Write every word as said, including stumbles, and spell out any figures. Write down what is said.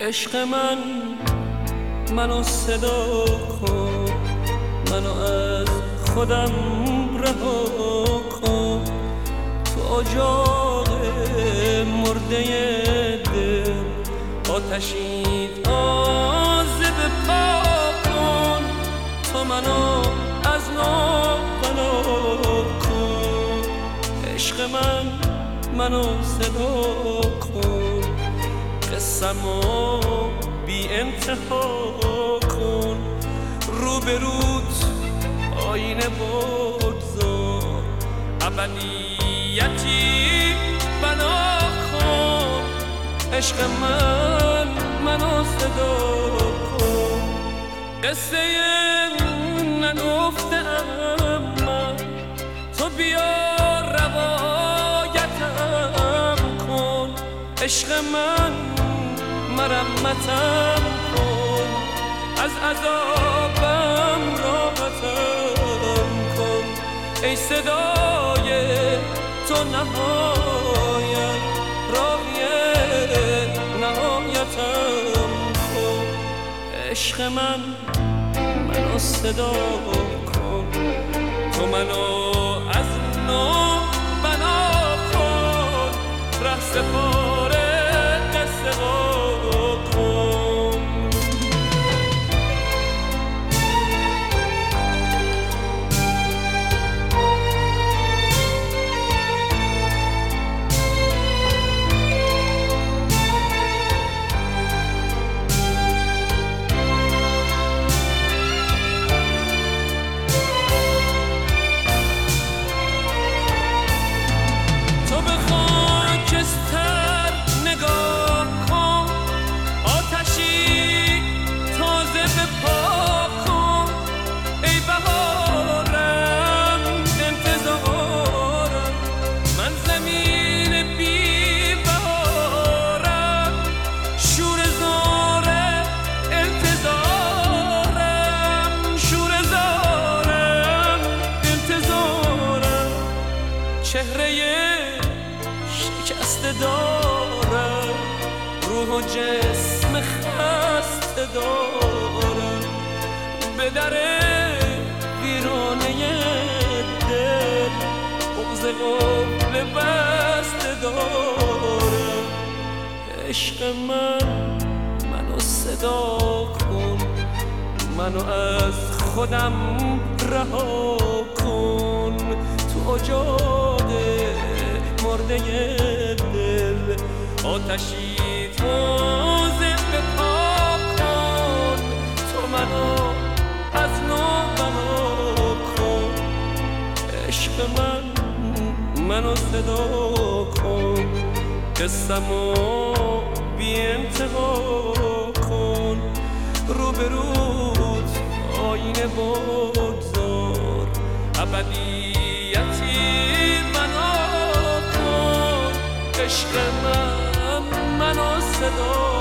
عشق من منو صدا کن، منو از خودم رها کن. تو اجاق مرده دل آتشی تازه بپا کن. تو منو از نو بنا کن. عشق من منو صدا کن، قصه‌مو بی انتها کن. رو به روت آینه بگذار، ابدیتی بنا کن. عشق من منو صدا کن. قصه نگفتم من، تو بیا روایتم کن. عشق من مرمتم کن، از عذابم راحتم کن. ای صدای تو نهایت، راهی نهایتم کن. عشق من منو صدا کن، تو منو از نو بنا کن. ره سپاره قصه کن. چهره شکسته دارم، روح و جسم خسته دارم. به در ویرانه دل بغض قفل بسته دارم. عشق من منو صدا کن، منو از خودم رها کن. تو اجاق مرده دل آتشی تازه بپا کن. تو منو از نو بنا کن. عشق من منو صدا کن، قصه‌مو بی انتها کن. رو به روت آینه بگذار، ابدیتی بنا کن. عشق من منو صدا